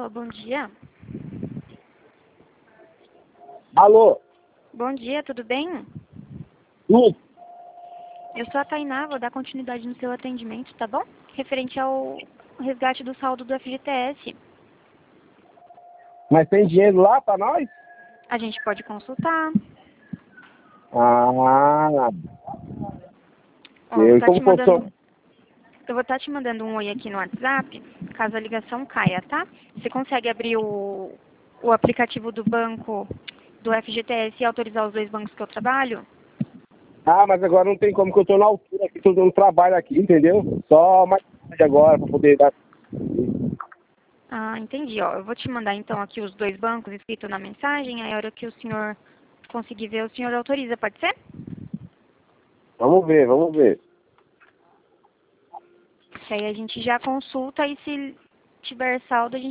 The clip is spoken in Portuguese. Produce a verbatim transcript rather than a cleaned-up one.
Alô, bom dia. Alô? Bom dia, tudo bem? Tudo? Eu sou a Tainá, vou dar continuidade no seu atendimento, tá bom? Referente ao resgate do saldo do F G T S. Mas tem dinheiro lá pra nós? A gente pode consultar. Ah, Ó, eu vou eu estar como te mandando... funcionário. Eu vou estar te mandando um oi aqui no WhatsApp, caso a ligação caia, tá? Você consegue abrir o, o aplicativo do banco do F G T S e autorizar os dois bancos que eu trabalho? Ah, mas agora não tem como, que eu tô na altura aqui, tô dando trabalho aqui, entendeu? Só mais tarde agora pra poder dar. Ah, entendi. Ó, eu vou te mandar então aqui os dois bancos escritos na mensagem, aí a hora que o senhor conseguir ver, o senhor autoriza, pode ser? Vamos ver, vamos ver. Que aí a gente já consulta e se tiver saldo, a gente